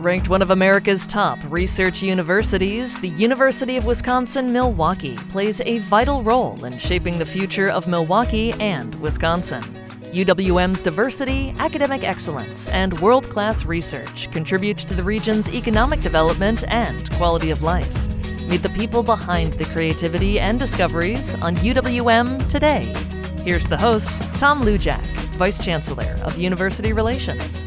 Ranked one of America's top research universities, the University of Wisconsin-Milwaukee plays a vital role in shaping the future of Milwaukee and Wisconsin. UWM's diversity, academic excellence, and world-class research contribute to the region's economic development and quality of life. Meet the people behind the creativity and discoveries on UWM Today. Here's the host, Tom Lujack, Vice Chancellor of University Relations.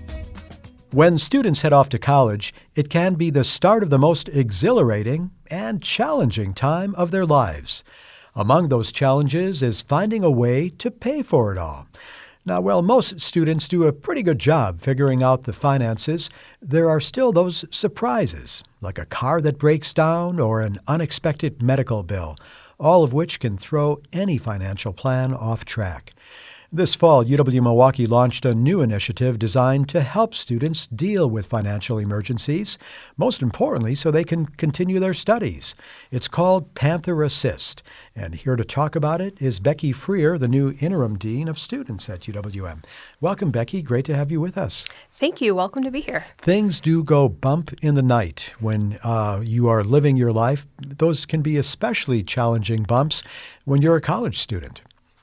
When students head off to college, it can be the start of the most exhilarating and challenging time of their lives. Among those challenges is finding a way to pay for it all. Now, while most students do a pretty good job figuring out the finances, there are still those surprises, like a car that breaks down or an unexpected medical bill, all of which can throw any financial plan off track. This fall, UW-Milwaukee launched a new initiative designed to help students deal with financial emergencies, most importantly, so they can continue their studies. It's called Panther Assist, and here to talk about it is Becky Freer, the new interim dean of students at UWM. Welcome, Becky. Great to have you with us. Thank you. Welcome to be here. Things do go bump in the night when you are living your life. Those can be especially challenging bumps when you're a college student.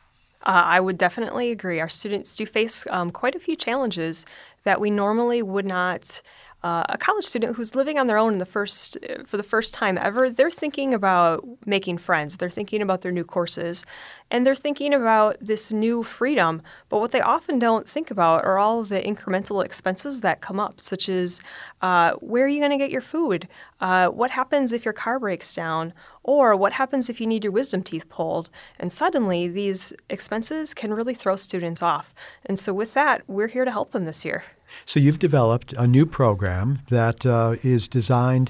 I would definitely agree. Our students do face quite a few challenges that we normally would not. A college student who's living on their own for the first time ever, they're thinking about making friends. They're thinking about their new courses, and they're thinking about this new freedom. But what they often don't think about are all of the incremental expenses that come up, such as where are you going to get your food? What happens if your car breaks down? Or what happens if you need your wisdom teeth pulled? And suddenly, these expenses can really throw students off. And so with that, we're here to help them this year. So you've developed a new program that is designed,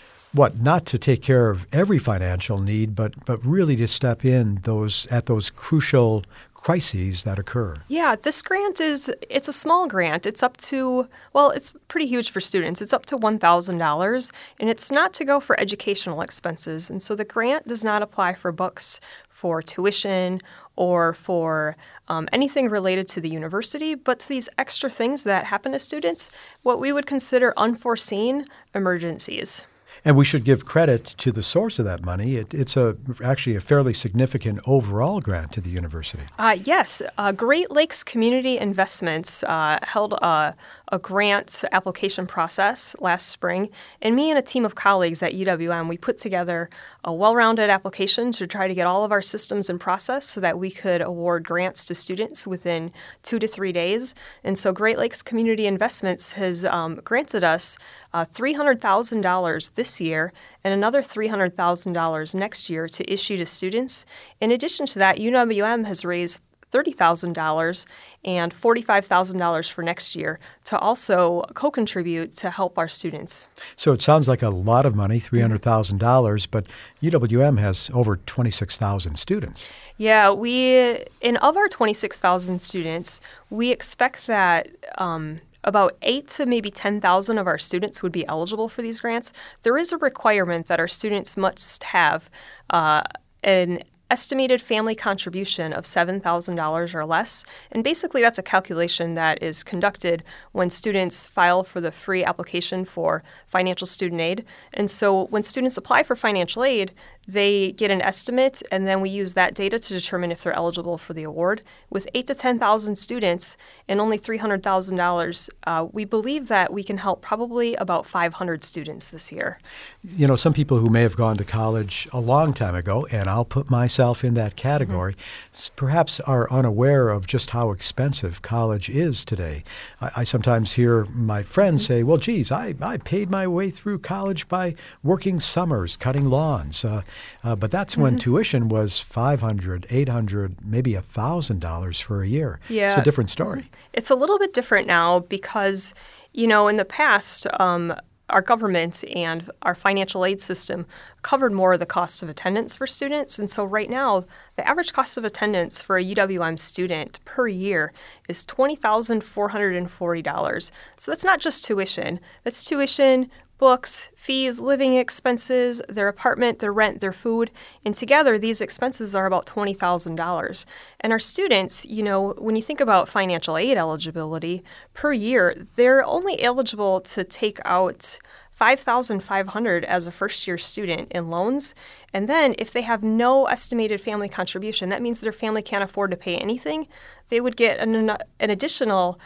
not to take care of every financial need, but really to step in at those crucial crises that occur. Yeah, this grant it's a small grant. It's up to, it's pretty huge for students. It's up to $1,000, and it's not to go for educational expenses. And so the grant does not apply for books, for tuition, or for anything related to the university, but to these extra things that happen to students, what we would consider unforeseen emergencies. And we should give credit to the source of that money. It's actually a fairly significant overall grant to the university. Yes. Great Lakes Community Investments held a grant application process last spring. And me and a team of colleagues at UWM, we put together a well-rounded application to try to get all of our systems in process so that we could award grants to students within 2 to 3 days. And so Great Lakes Community Investments has granted us $300,000 this year and another $300,000 next year to issue to students. In addition to that, UWM has raised $30,000 and $45,000 for next year to also co-contribute to help our students. So it sounds like a lot of money, $300,000, but UWM has over 26,000 students. Yeah, of our 26,000 students, we expect that about 8 to maybe 10,000 of our students would be eligible for these grants. There is a requirement that our students must have an estimated family contribution of $7,000 or less. And basically that's a calculation that is conducted when students file for the free application for financial student aid. And so when students apply for financial aid, they get an estimate, and then we use that data to determine if they're eligible for the award. With 8 to 10,000 students and only $300,000, we believe that we can help probably about 500 students this year. You know, some people who may have gone to college a long time ago, and I'll put myself in that category, perhaps are unaware of just how expensive college is today. I sometimes hear my friends say, well, geez, I paid my way through college by working summers, cutting lawns. But that's when tuition was $500, $800, maybe $1,000 for a year. Yeah. It's a different story. It's a little bit different now because, in the past, our government and our financial aid system covered more of the cost of attendance for students. And so right now, the average cost of attendance for a UWM student per year is $20,440. So that's not just tuition. That's tuition books, fees, living expenses, their apartment, their rent, their food. And together, these expenses are about $20,000. And our students, when you think about financial aid eligibility per year, they're only eligible to take out $5,500 as a first-year student in loans. And then if they have no estimated family contribution, that means their family can't afford to pay anything, they would get an additional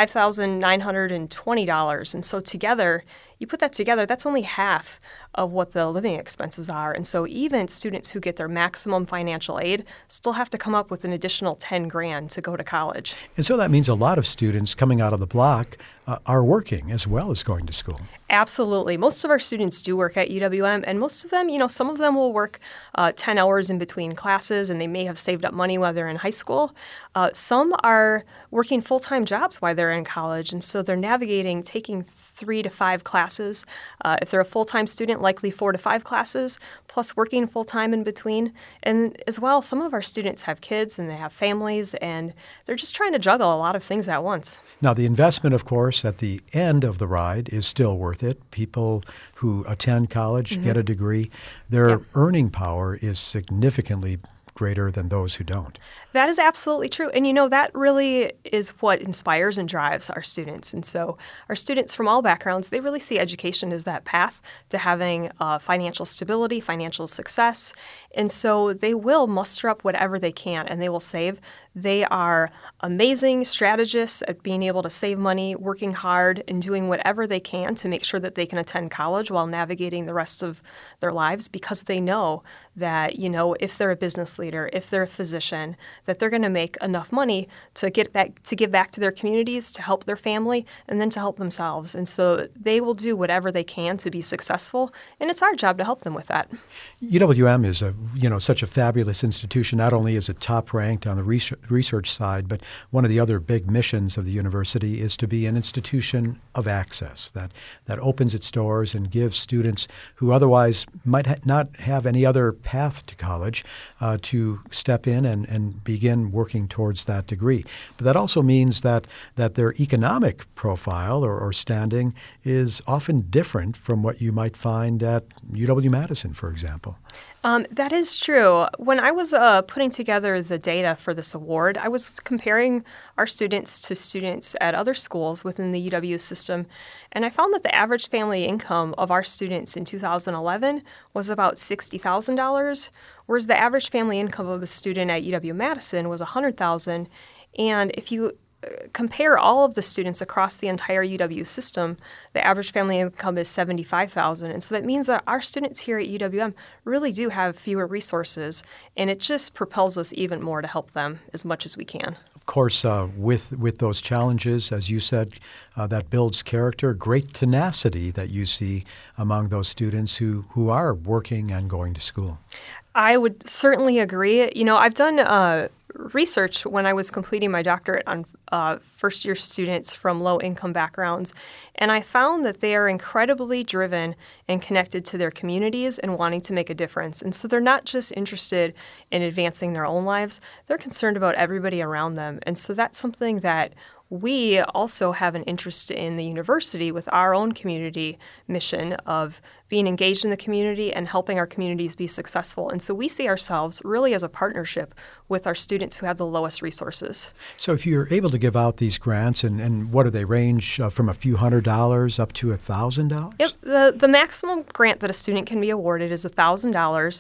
$5,920. And so together, you put that together, that's only half of what the living expenses are. And so even students who get their maximum financial aid still have to come up with an additional $10,000 to go to college. And so that means a lot of students coming out of the block are working as well as going to school. Absolutely. Most of our students do work at UWM, and most of them, some of them will work 10 hours in between classes, and they may have saved up money while they're in high school. Some are working full-time jobs while they're in college, and so they're navigating taking 3 to 5 classes. If they're a full-time student, likely 4 to 5 classes, plus working full-time in between. And as well, some of our students have kids and they have families, and they're just trying to juggle a lot of things at once. Now, the investment, of course, at the end of the ride is still worth it. People who attend college, get a degree, their earning power is significantly greater than those who don't. That is absolutely true. And that really is what inspires and drives our students. And so our students from all backgrounds, they really see education as that path to having financial stability, financial success. And so they will muster up whatever they can and they will save. They are amazing strategists at being able to save money, working hard, and doing whatever they can to make sure that they can attend college while navigating the rest of their lives, because they know that, if they're a business leader, if they're a physician, that they're going to make enough money to give back to their communities, to help their family, and then to help themselves. And so they will do whatever they can to be successful, and it's our job to help them with that. UWM is such a fabulous institution. Not only is it top ranked on the research side, but one of the other big missions of the university is to be an institution of access that opens its doors and gives students who otherwise might not have any other path to college to step in and begin working towards that degree. But that also means that their economic profile or standing is often different from what you might find at UW-Madison, for example. That is true. When I was putting together the data for this award, I was comparing our students to students at other schools within the UW system, and I found that the average family income of our students in 2011 was about $60,000, whereas the average family income of a student at UW-Madison was $100,000. And if you compare all of the students across the entire UW system, the average family income is $75,000. And so that means that our students here at UWM really do have fewer resources, and it just propels us even more to help them as much as we can. Of course, with those challenges, as you said, that builds character, great tenacity that you see among those students who are working and going to school. I would certainly agree. I've done research when I was completing my doctorate on first-year students from low-income backgrounds, and I found that they are incredibly driven and connected to their communities and wanting to make a difference. And so they're not just interested in advancing their own lives, they're concerned about everybody around them. And so that's something that we also have an interest in the university with our own community mission of being engaged in the community and helping our communities be successful. And so we see ourselves really as a partnership with our students who have the lowest resources. So if you're able to give out these grants, and what do they range from a few $100s up to $1,000? Yep. The maximum grant that a student can be awarded is $1,000.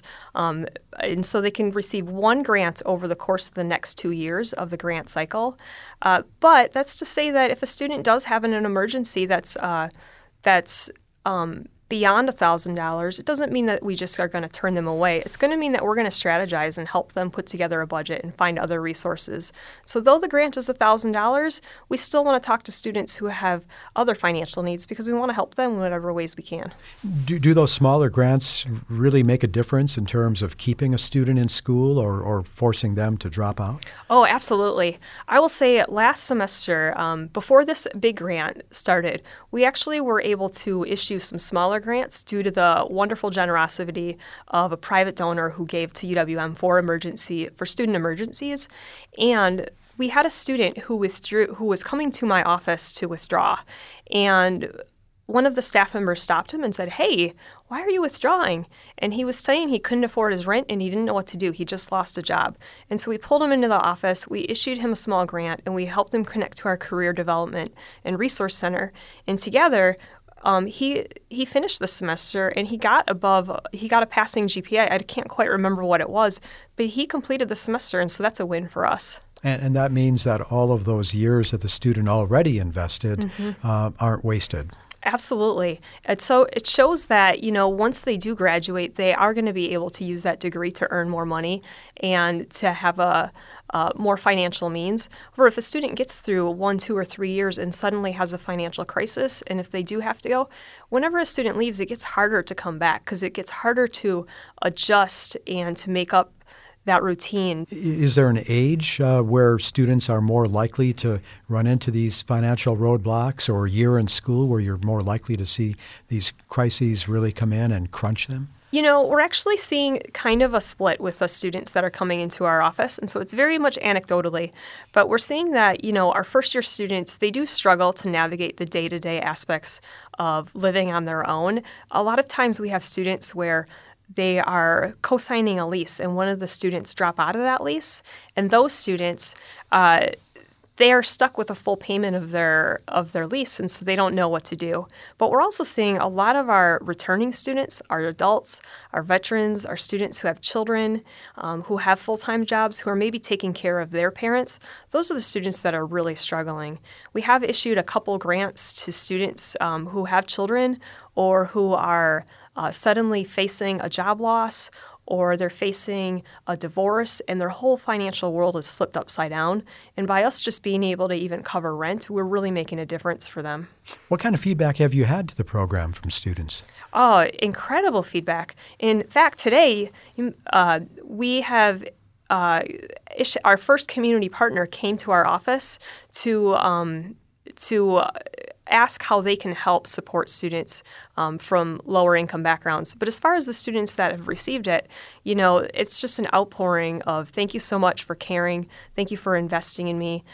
And so they can receive one grant over the course of the next 2 years of the grant cycle. But that's to say that if a student does have an emergency that's beyond $1,000, it doesn't mean that we just are going to turn them away. It's going to mean that we're going to strategize and help them put together a budget and find other resources. So though the grant is $1,000, we still want to talk to students who have other financial needs because we want to help them in whatever ways we can. Do those smaller grants really make a difference in terms of keeping a student in school or forcing them to drop out? Oh, absolutely. I will say last semester, before this big grant started, we actually were able to issue some smaller grants due to the wonderful generosity of a private donor who gave to UWM for student emergencies. And we had a student who was coming to my office to withdraw. And one of the staff members stopped him and said, "Hey, why are you withdrawing?" And he was saying he couldn't afford his rent and he didn't know what to do. He just lost a job. And so we pulled him into the office, we issued him a small grant, and we helped him connect to our Career Development and Resource Center. And together, he finished the semester and he got a passing GPA. I can't quite remember what it was, but he completed the semester, and so that's a win for us. And that means that all of those years that the student already invested aren't wasted. Absolutely. And so it shows that, once they do graduate, they are going to be able to use that degree to earn more money and to have a more financial means. Or if a student gets through 1, 2, or 3 years and suddenly has a financial crisis, and if they do have to go, whenever a student leaves, it gets harder to come back because it gets harder to adjust and to make up that routine. Is there an age where students are more likely to run into these financial roadblocks, or a year in school where you're more likely to see these crises really come in and crunch them? We're actually seeing kind of a split with the students that are coming into our office, and so it's very much anecdotally, but we're seeing that, our first-year students, they do struggle to navigate the day-to-day aspects of living on their own. A lot of times we have students where they are co-signing a lease and one of the students drop out of that lease, and those students, they are stuck with a full payment of their lease, and so they don't know what to do. But we're also seeing a lot of our returning students, our adults, our veterans, our students who have children, who have full-time jobs, who are maybe taking care of their parents. Those are the students that are really struggling. We have issued a couple grants to students who have children or who are suddenly facing a job loss, or they're facing a divorce and their whole financial world is flipped upside down. And by us just being able to even cover rent, we're really making a difference for them. What kind of feedback have you had to the program from students? Oh, incredible feedback. In fact, today we have our first community partner came to our office to ask how they can help support students from lower income backgrounds. But as far as the students that have received it, it's just an outpouring of thank you so much for caring. Thank you for investing in me.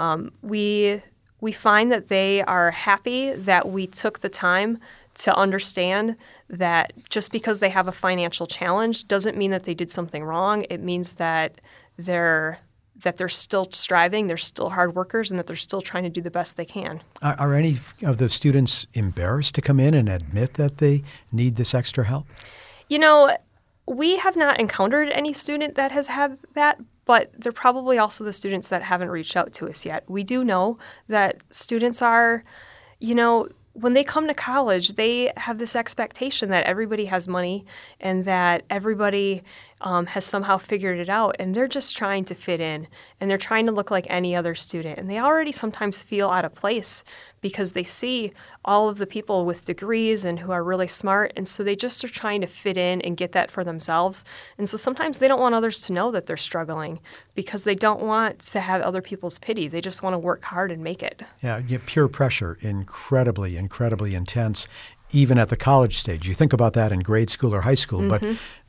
We find that they are happy that we took the time to understand that just because they have a financial challenge doesn't mean that they did something wrong. It means that they're still striving, they're still hard workers, and that they're still trying to do the best they can. Are any of the students embarrassed to come in and admit that they need this extra help? We have not encountered any student that has had that, but they're probably also the students that haven't reached out to us yet. We do know that students are, when they come to college, they have this expectation that everybody has money and that everybody has somehow figured it out, and they're just trying to fit in, and they're trying to look like any other student. And they already sometimes feel out of place because they see all of the people with degrees and who are really smart, and so they just are trying to fit in and get that for themselves. And so sometimes they don't want others to know that they're struggling because they don't want to have other people's pity. They just want to work hard and make it. Yeah, peer pressure, incredibly intense, even at the college stage. You think about that in grade school or high school, but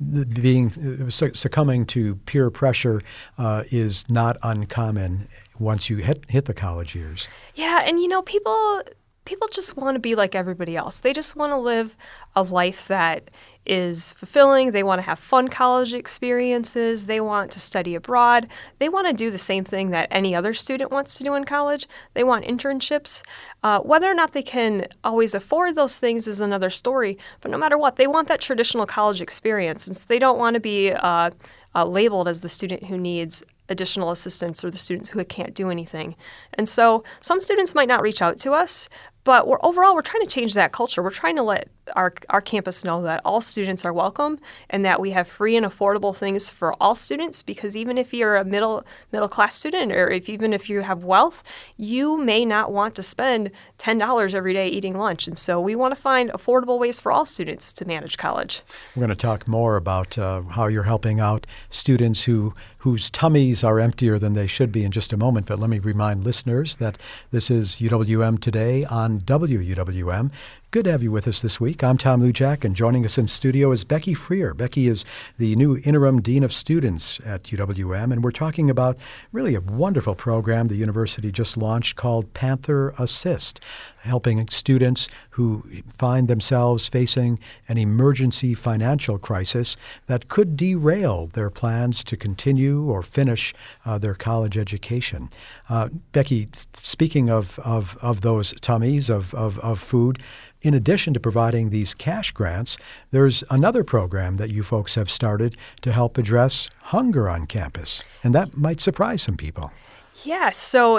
succumbing to peer pressure is not uncommon once you hit the college years. Yeah, and people just want to be like everybody else. They just want to live a life that is fulfilling. They want to have fun college experiences. They want to study abroad. They want to do the same thing that any other student wants to do in college. They want internships. Whether or not they can always afford those things is another story, but no matter what, they want that traditional college experience, and so they don't want to be labeled as the student who needs additional assistance or the students who can't do anything. And so some students might not reach out to us, but overall we're trying to change that culture. We're trying to let our campus know that all students are welcome and that we have free and affordable things for all students, because even if you're a middle class student, or even if you have wealth, you may not want to spend $10 every day eating lunch. And so we want to find affordable ways for all students to manage college. We're going to talk more about how you're helping out students whose tummies are emptier than they should be in just a moment. But let me remind listeners that this is UWM Today on WUWM. Good to have you with us this week. I'm Tom Lujack, and joining us in studio is Becky Freer. Becky is the new Interim Dean of Students at UWM, and we're talking about really a wonderful program the university just launched called Panther Assist, helping students who find themselves facing an emergency financial crisis that could derail their plans to continue or finish their college education. Becky, speaking of those tummies of food, in addition to providing these cash grants, there's another program that you folks have started to help address hunger on campus, and that might surprise some people. Yeah, so,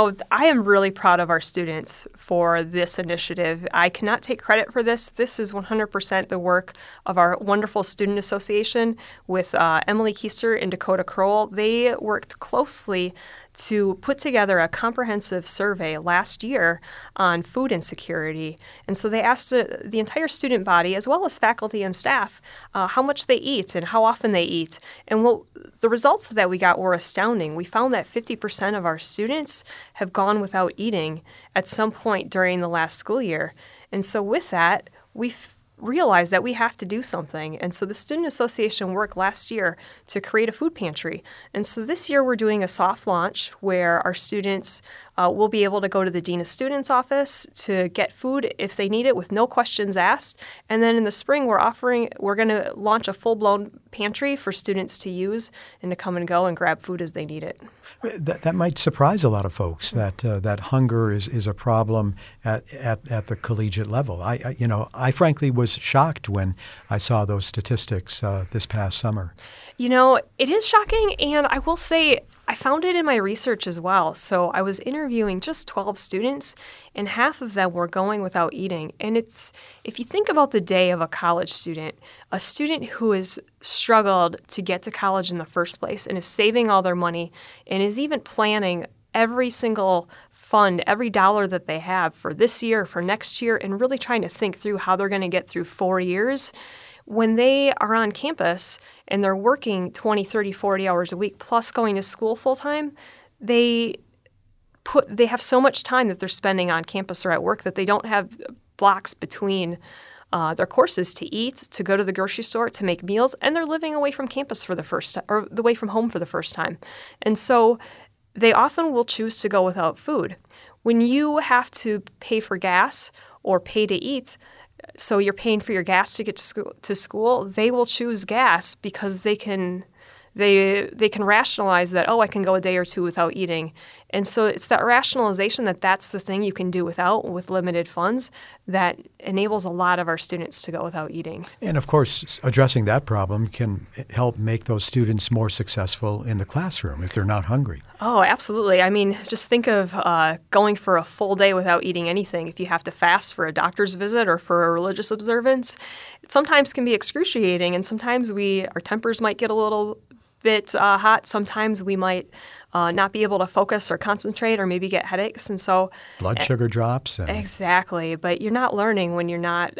I am really proud of our students for this initiative. I cannot take credit for this. This is 100% the work of our wonderful student association with Emily Keister and Dakota Crowell. They worked closely to put together a comprehensive survey last year on food insecurity. And so they asked the entire student body, as well as faculty and staff, how much they eat and how often they eat. And the results that we got were astounding. We found that 50% of our students have gone without eating at some point during the last school year. And so with that, we realized that we have to do something. And so the Student Association worked last year to create a food pantry. And so this year we're doing a soft launch where our students will be able to go to the Dean of Students office to get food if they need it with no questions asked. And then in the spring we're going to launch a full-blown pantry for students to use and to come and go and grab food as they need it. That might surprise a lot of folks that hunger is a problem at the collegiate level. I frankly was shocked when I saw those statistics this past summer. It is shocking, and I will say I found it in my research as well. So I was interviewing just 12 students, and half of them were going without eating. And if you think about the day of a college student, a student who has struggled to get to college in the first place and is saving all their money and is even planning every single fund, every dollar that they have for this year, for next year, and really trying to think through how they're going to get through 4 years. When they are on campus and they're working 20, 30, 40 hours a week plus going to school full time, they have so much time that they're spending on campus or at work that they don't have blocks between their courses to eat, to go to the grocery store, to make meals, and they're living away from campus for the first time, or away from home for the first time. And so they often will choose to go without food. When you have to pay for gas or pay to eat, so you're paying for your gas to get to school, they will choose gas because they can rationalize that, I can go a day or two without eating. And so it's that rationalization that's the thing you can do without with limited funds that enables a lot of our students to go without eating. And of course, addressing that problem can help make those students more successful in the classroom if they're not hungry. Oh, absolutely. I mean, just think of going for a full day without eating anything. If you have to fast for a doctor's visit or for a religious observance, it sometimes can be excruciating, and sometimes our tempers might get a little bit hot. Sometimes we might not be able to focus or concentrate or maybe get headaches. And so blood sugar drops. Exactly. But you're not learning when you're not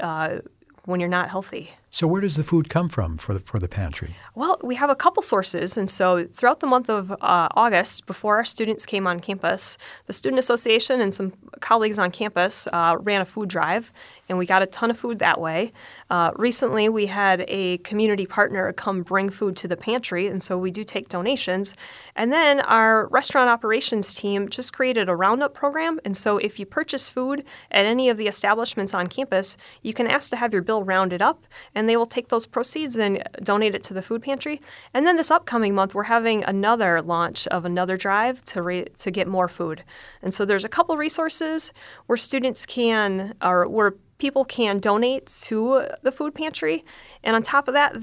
healthy. So where does the food come from for the pantry? Well, we have a couple sources. And so throughout the month of August, before our students came on campus, the Student Association and some colleagues on campus ran a food drive, and we got a ton of food that way. Recently, we had a community partner come bring food to the pantry, and so we do take donations. And then our restaurant operations team just created a roundup program. And so if you purchase food at any of the establishments on campus, you can ask to have your bill rounded up, and they will take those proceeds and donate it to the food pantry. And then this upcoming month, we're having another launch of another drive to get more food. And so there's a couple resources where students where people can donate to the food pantry. And on top of that,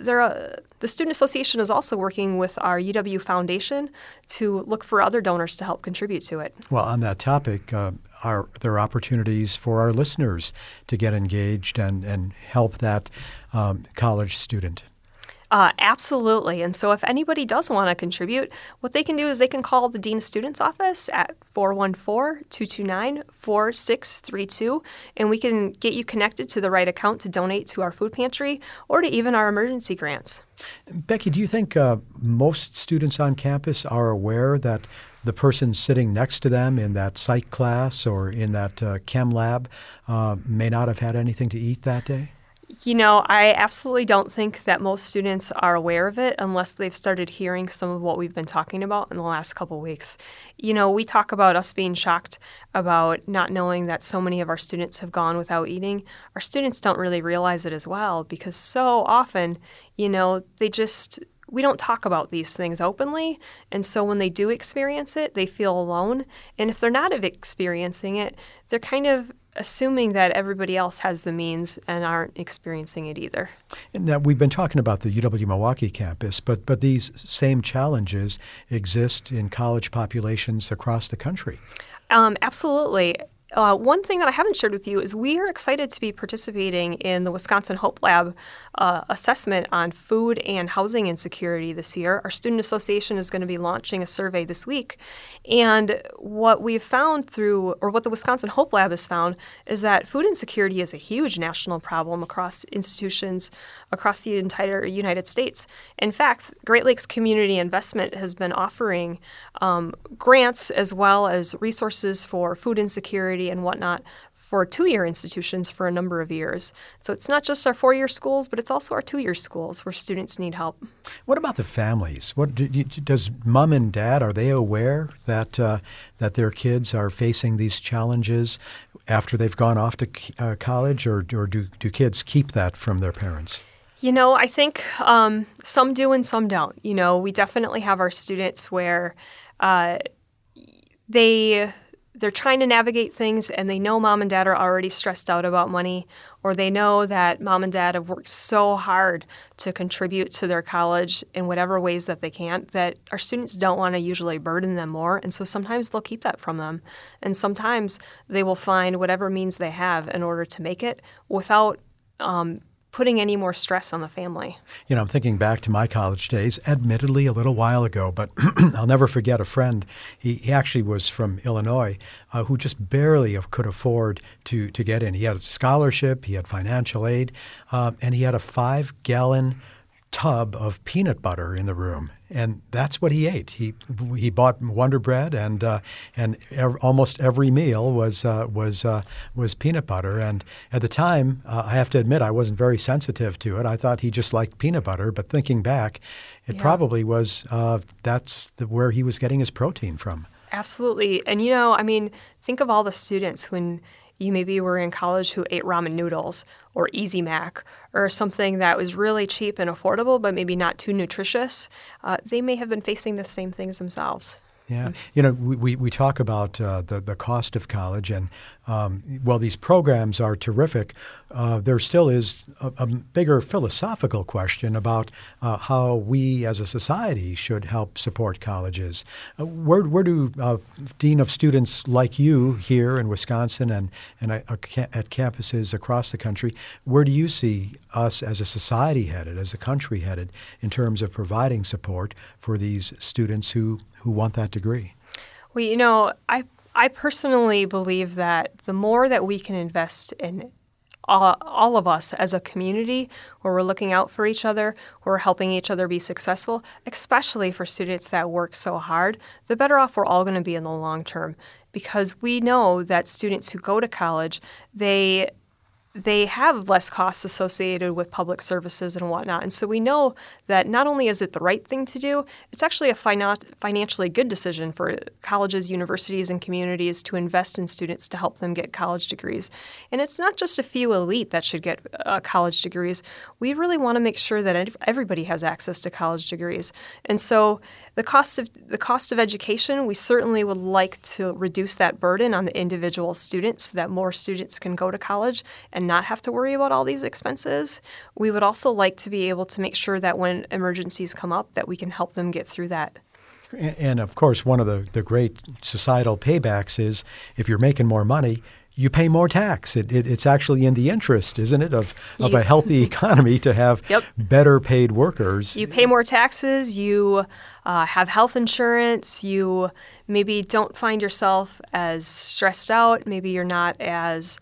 the Student Association is also working with our UW Foundation to look for other donors to help contribute to it. Well, on that topic, are there opportunities for our listeners to get engaged and help that college student? Absolutely. And so if anybody does want to contribute, what they can do is they can call the Dean of Students office at 414-229-4632, and we can get you connected to the right account to donate to our food pantry or to even our emergency grants. Becky, do you think most students on campus are aware that the person sitting next to them in that psych class or in that chem lab may not have had anything to eat that day? I absolutely don't think that most students are aware of it unless they've started hearing some of what we've been talking about in the last couple weeks. We talk about us being shocked about not knowing that so many of our students have gone without eating. Our students don't really realize it as well because so often, we don't talk about these things openly. And so when they do experience it, they feel alone. And if they're not experiencing it, they're kind of assuming that everybody else has the means and aren't experiencing it either. And now we've been talking about the UW-Milwaukee campus, but these same challenges exist in college populations across the country. Absolutely. One thing that I haven't shared with you is we are excited to be participating in the Wisconsin Hope Lab assessment on food and housing insecurity this year. Our student association is going to be launching a survey this week. And what we've found what the Wisconsin Hope Lab has found is that food insecurity is a huge national problem across institutions across the entire United States. In fact, Great Lakes Community Investment has been offering grants as well as resources for food insecurity and whatnot for two-year institutions for a number of years. So it's not just our four-year schools, but it's also our two-year schools where students need help. What about the families? Does mom and dad, are they aware that their kids are facing these challenges after they've gone off to college, or do kids keep that from their parents? I think some do and some don't. We definitely have our students where they're trying to navigate things and they know mom and dad are already stressed out about money, or they know that mom and dad have worked so hard to contribute to their college in whatever ways that they can, that our students don't want to usually burden them more. And so sometimes they'll keep that from them. And sometimes they will find whatever means they have in order to make it without putting any more stress on the family. I'm thinking back to my college days, admittedly a little while ago, but I'll never forget a friend. He actually was from Illinois who just barely could afford to get in. He had a scholarship, he had financial aid, and he had a 5-gallon tub of peanut butter in the room, and that's what he ate. He bought Wonder Bread, and almost every meal was peanut butter. And at the time, I have to admit, I wasn't very sensitive to it. I thought he just liked peanut butter. But thinking back, it probably was where he was getting his protein from. Absolutely, and think of all the students when you maybe were in college who ate ramen noodles or Easy Mac or something that was really cheap and affordable but maybe not too nutritious. They may have been facing the same things themselves. Yeah. We talk about the cost of college, and while these programs are terrific, there still is a bigger philosophical question about how we as a society should help support colleges. Where do Dean of Students like you here in Wisconsin and at campuses across the country, where do you see us as a society headed, as a country headed, in terms of providing support for these students who want that degree? Well, I personally believe that the more that we can invest in all of us as a community, where we're looking out for each other, where we're helping each other be successful, especially for students that work so hard, the better off we're all going to be in the long term. Because we know that students who go to college, they have less costs associated with public services and whatnot. And so we know that not only is it the right thing to do, it's actually a financially good decision for colleges, universities, and communities to invest in students to help them get college degrees. And it's not just a few elite that should get college degrees. We really want to make sure that everybody has access to college degrees. And so the cost of education, we certainly would like to reduce that burden on the individual students so that more students can go to college and not have to worry about all these expenses. We would also like to be able to make sure that when emergencies come up, that we can help them get through that. And of course, one of the great societal paybacks is if you're making more money, you pay more tax. It's actually in the interest, isn't it, of a healthy economy to have better paid workers. You pay more taxes, you have health insurance, you maybe don't find yourself as stressed out, maybe you're not as,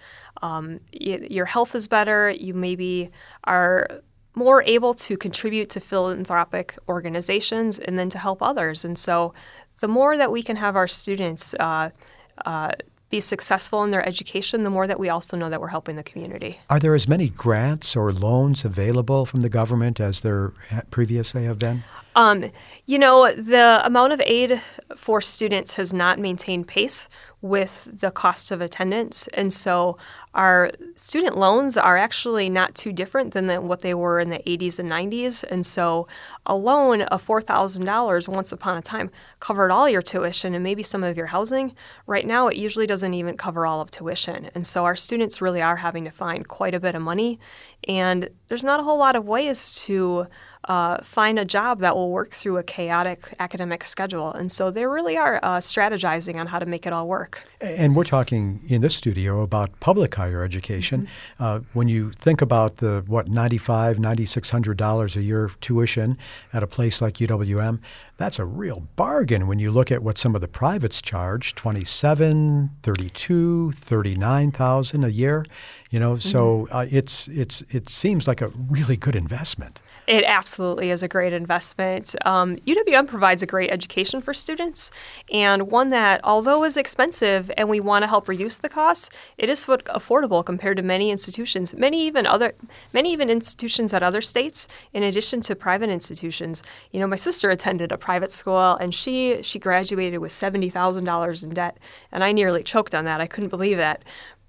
your health is better, you maybe are more able to contribute to philanthropic organizations and then to help others. And so the more that we can have our students be successful in their education, the more that we also know that we're helping the community. Are there as many grants or loans available from the government as there previously have been? The amount of aid for students has not maintained pace with the cost of attendance. And so our student loans are actually not too different than what they were in the 80s and 90s. And so a loan of $4,000 once upon a time covered all your tuition and maybe some of your housing. Right now, it usually doesn't even cover all of tuition. And so our students really are having to find quite a bit of money. And there's not a whole lot of ways to find a job that will work through a chaotic academic schedule. And so they really are strategizing on how to make it all work. And we're talking in this studio about public higher education. When you think about the, $9,500, $9,600 a year tuition at a place like UWM, that's a real bargain when you look at what some of the privates charge, $27,000, $32,000, $39,000 a year. So it seems like a really good investment. It absolutely is a great investment. UWM provides a great education for students, and one that, although is expensive and we want to help reduce the costs, it is affordable compared to many institutions, many even institutions at other states, in addition to private institutions. My sister attended a private school, and she graduated with $70,000 in debt, and I nearly choked on that. I couldn't believe that,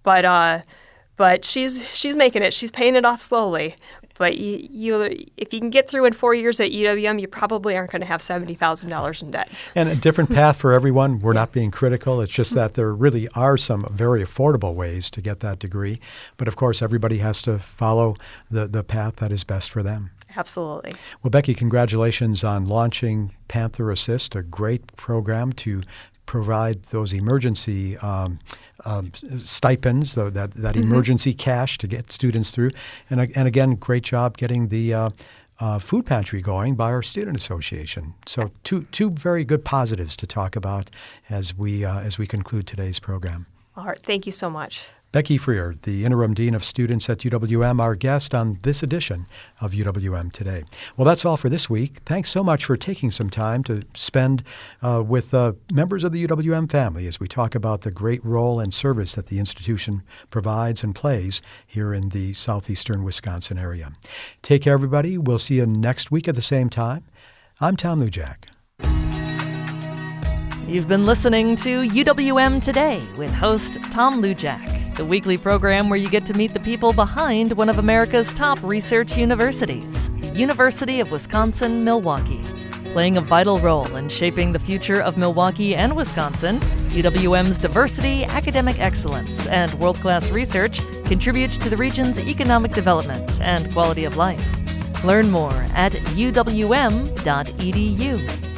but she's making it. She's paying it off slowly. But if you can get through in 4 years at UWM, you probably aren't going to have $70,000 in debt. And a different path for everyone. We're not being critical. It's just that there really are some very affordable ways to get that degree. But of course, everybody has to follow the path that is best for them. Absolutely. Well, Becky, congratulations on launching Panther Assist, a great program to provide those emergency stipends, that emergency cash to get students through. And again, great job getting the food pantry going by our student association. So two very good positives to talk about as we conclude today's program. All right. Thank you so much. Becky Freer, the Interim Dean of Students at UWM, our guest on this edition of UWM Today. Well, that's all for this week. Thanks so much for taking some time to spend with members of the UWM family as we talk about the great role and service that the institution provides and plays here in the southeastern Wisconsin area. Take care, everybody. We'll see you next week at the same time. I'm Tom Lujack. You've been listening to UWM Today with host Tom Lujack, the weekly program where you get to meet the people behind one of America's top research universities, the University of Wisconsin-Milwaukee. Playing a vital role in shaping the future of Milwaukee and Wisconsin, UWM's diversity, academic excellence, and world-class research contribute to the region's economic development and quality of life. Learn more at uwm.edu.